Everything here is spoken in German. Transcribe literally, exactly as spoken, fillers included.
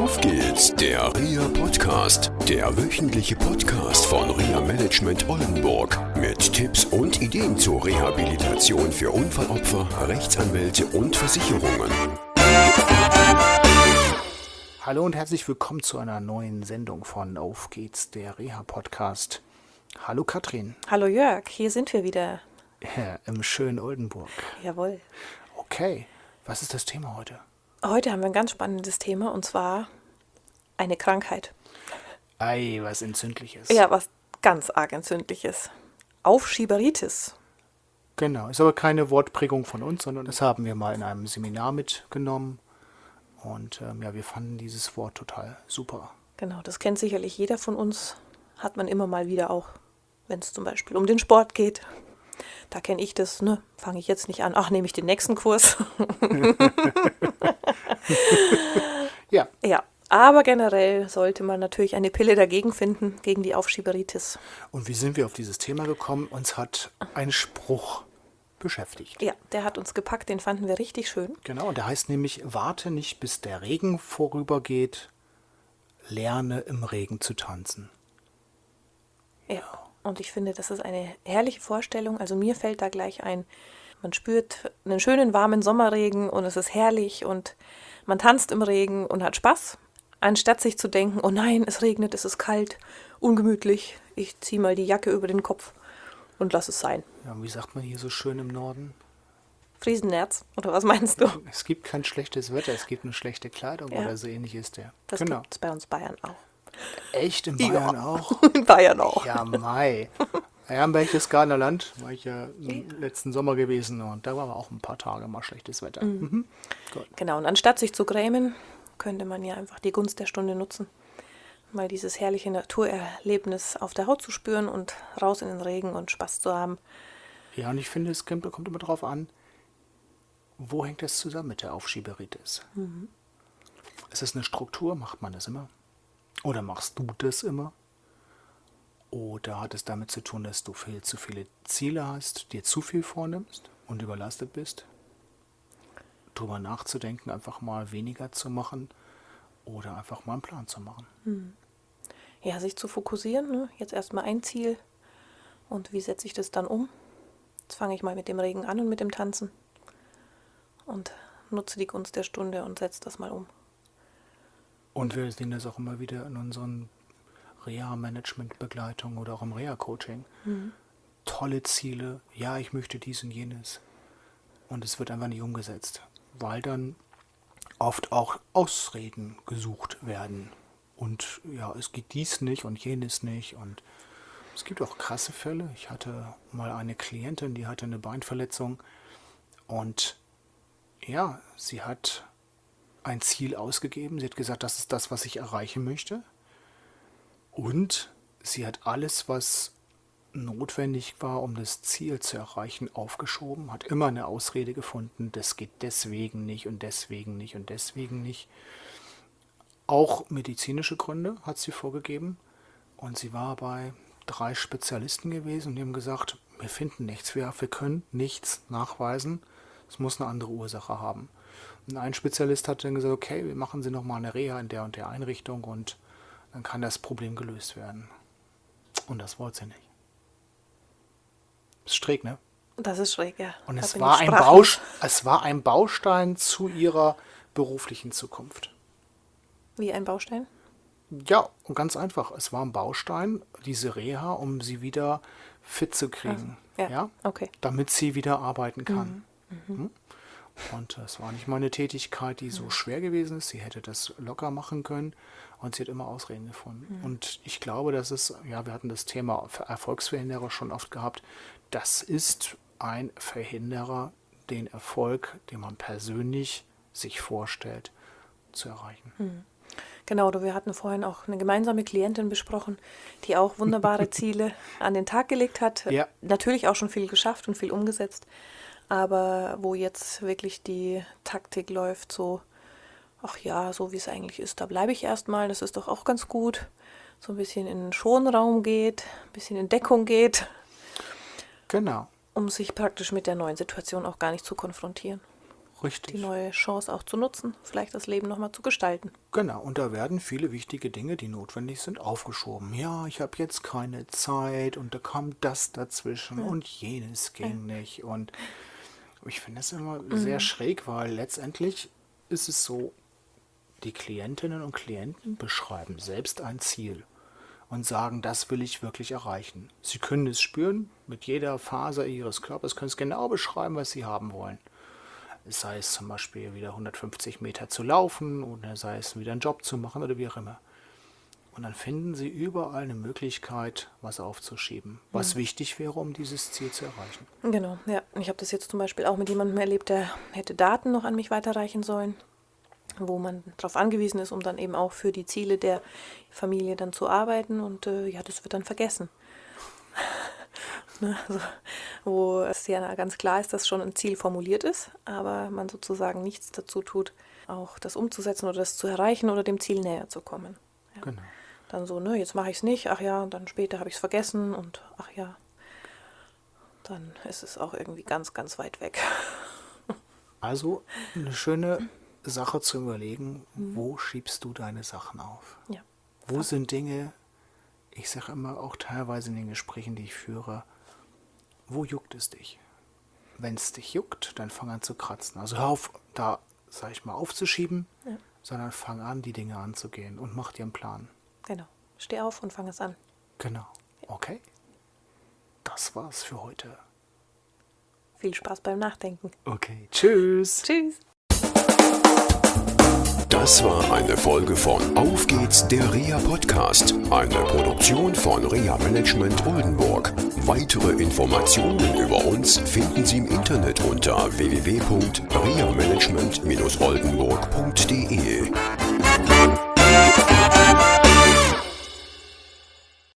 Auf geht's, der Reha-Podcast, der wöchentliche Podcast von Reha Management Oldenburg mit Tipps und Ideen zur Rehabilitation für Unfallopfer, Rechtsanwälte und Versicherungen. Hallo und herzlich willkommen zu einer neuen Sendung von Auf geht's, der Reha-Podcast. Hallo Katrin. Hallo Jörg, hier sind wir wieder. Ja, im schönen Oldenburg. Jawohl. Okay, was ist das Thema heute? Heute haben wir ein ganz spannendes Thema und zwar eine Krankheit. Ei, was Entzündliches. Ja, was ganz arg Entzündliches. Aufschieberitis. Genau, ist aber keine Wortprägung von uns, sondern das haben wir mal in einem Seminar mitgenommen. Und ähm, ja, wir fanden dieses Wort total super. Genau, das kennt sicherlich jeder von uns. Hat man immer mal wieder auch, wenn es zum Beispiel um den Sport geht. Da kenne ich das, ne? Fange ich jetzt nicht an. Ach, nehme ich den nächsten Kurs. Ja. Ja, aber generell sollte man natürlich eine Pille dagegen finden, gegen die Aufschieberitis. Und wie sind wir auf dieses Thema gekommen? Uns hat ein Spruch beschäftigt. Ja, der hat uns gepackt, den fanden wir richtig schön. Genau, und der heißt nämlich, warte nicht, bis der Regen vorübergeht, lerne im Regen zu tanzen. Ja, und ich finde, das ist eine herrliche Vorstellung. Also mir fällt da gleich ein, man spürt einen schönen warmen Sommerregen und es ist herrlich und man tanzt im Regen und hat Spaß, anstatt sich zu denken, oh nein, es regnet, es ist kalt, ungemütlich, ich ziehe mal die Jacke über den Kopf und lass es sein. Ja, wie sagt man hier so schön im Norden? Friesennerz, oder was meinst du? Es gibt kein schlechtes Wetter, es gibt eine schlechte Kleidung Ja. oder so ähnlich ist der. Das Genau. gibt es bei uns Bayern auch. Echt in Ja. Bayern auch? In Bayern auch. Ja, Mai. Ja, im Berchtesgadener Land war ich ja im letzten Sommer gewesen und da war aber auch ein paar Tage mal schlechtes Wetter. Mhm. Gut. Genau, und anstatt sich zu grämen, könnte man ja einfach die Gunst der Stunde nutzen, mal dieses herrliche Naturerlebnis auf der Haut zu spüren und raus in den Regen und Spaß zu haben. Ja, und ich finde, es kommt, kommt immer drauf an, wo hängt das zusammen mit der Aufschieberitis? Mhm. Ist es eine Struktur? Macht man das immer? Oder machst du das immer? Oder hat es damit zu tun, dass du viel zu viele Ziele hast, dir zu viel vornimmst und überlastet bist? Drüber nachzudenken, einfach mal weniger zu machen oder einfach mal einen Plan zu machen. Ja, sich zu fokussieren, ne? Jetzt erstmal ein Ziel und wie setze ich das dann um? Jetzt fange ich mal mit dem Regen an und mit dem Tanzen und nutze die Gunst der Stunde und setze das mal um. Und wir sehen das auch immer wieder in unseren Reha-Management-Begleitungen oder auch im Reha-Coaching. Mhm. Tolle Ziele, ja, ich möchte dies und jenes. Und es wird einfach nicht umgesetzt, weil dann oft auch Ausreden gesucht werden. Und ja, es geht dies nicht und jenes nicht. Und es gibt auch krasse Fälle. Ich hatte mal eine Klientin, die hatte eine Beinverletzung. Und ja, sie hat ein Ziel ausgegeben. Sie hat gesagt, das ist das, was ich erreichen möchte. Und sie hat alles, was notwendig war, um das Ziel zu erreichen, aufgeschoben. Hat immer eine Ausrede gefunden, das geht deswegen nicht und deswegen nicht und deswegen nicht. Auch medizinische Gründe hat sie vorgegeben. Und sie war bei drei Spezialisten gewesen und die haben gesagt, wir finden nichts, wir, wir können nichts nachweisen. Es muss eine andere Ursache haben. Und ein Spezialist hat dann gesagt, okay, wir machen Sie nochmal eine Reha in der und der Einrichtung und dann kann das Problem gelöst werden. Und das wollte sie nicht. Ist schräg, ne? Das ist schräg, ja. Und Da es bin war, ich ein sprachlos. Baust- es war ein Baustein zu ihrer beruflichen Zukunft. Wie ein Baustein? Ja, und ganz einfach. Es war ein Baustein, diese Reha, um sie wieder fit zu kriegen. Ja, ja? Okay. Damit sie wieder arbeiten kann. Mhm. Und es war nicht mal eine Tätigkeit, die so schwer gewesen ist. Sie hätte das locker machen können und sie hat immer Ausreden gefunden. Mhm. Und ich glaube, das ist, ja, wir hatten das Thema Erfolgsverhinderer schon oft gehabt. Das ist ein Verhinderer, den Erfolg, den man persönlich sich vorstellt, zu erreichen. Genau, du, wir hatten vorhin auch eine gemeinsame Klientin besprochen, die auch wunderbare Ziele an den Tag gelegt hat. Ja. Natürlich auch schon viel geschafft und viel umgesetzt, aber wo jetzt wirklich die Taktik läuft, so, ach ja, so wie es eigentlich ist, da bleibe ich erstmal, das ist doch auch ganz gut. So ein bisschen in den Schonraum geht, ein bisschen in Deckung geht, Genau. um sich praktisch mit der neuen Situation auch gar nicht zu konfrontieren. Richtig. die neue Chance auch zu nutzen, vielleicht das Leben nochmal zu gestalten. Genau, und da werden viele wichtige Dinge, die notwendig sind, aufgeschoben. Ja, ich habe jetzt keine Zeit und da kam das dazwischen ja. und jenes ging ja. nicht. Und ich finde das immer mhm. sehr schräg, weil letztendlich ist es so, die Klientinnen und Klienten beschreiben selbst ein Ziel und sagen, das will ich wirklich erreichen. Sie können es spüren, mit jeder Faser ihres Körpers können es genau beschreiben, was sie haben wollen. Sei es zum Beispiel wieder hundertfünfzig Meter zu laufen oder sei es wieder einen Job zu machen oder wie auch immer. Und dann finden sie überall eine Möglichkeit, was aufzuschieben, was mhm. wichtig wäre, um dieses Ziel zu erreichen. Genau, ja. Ich habe das jetzt zum Beispiel auch mit jemandem erlebt, der hätte Daten noch an mich weiterreichen sollen, wo man darauf angewiesen ist, um dann eben auch für die Ziele der Familie dann zu arbeiten. Und äh, ja, das wird dann vergessen. Ne, also, wo es ja ganz klar ist, dass schon ein Ziel formuliert ist, aber man sozusagen nichts dazu tut, auch das umzusetzen oder das zu erreichen oder dem Ziel näher zu kommen. Ja. Genau. Dann so, ne, jetzt mache ich es nicht, ach ja, und dann später habe ich es vergessen und ach ja, dann ist es auch irgendwie ganz, ganz weit weg. Also eine schöne Sache zu überlegen, mhm. wo schiebst du deine Sachen auf? Ja. Wo ja. sind Dinge, ich sage immer auch teilweise in den Gesprächen, die ich führe, wo juckt es dich? Wenn es dich juckt, dann fang an zu kratzen. Also hör auf, da, sag ich mal, aufzuschieben, ja. sondern fang an, die Dinge anzugehen und mach dir einen Plan. Genau. Steh auf und fang es an. Genau. Okay. Das war's für heute. Viel Spaß beim Nachdenken. Okay. Tschüss. Tschüss. Das war eine Folge von Auf geht's, der Reha Podcast, eine Produktion von Reha Management Oldenburg. Weitere Informationen über uns finden Sie im Internet unter w w w punkt reha management dash oldenburg punkt d e.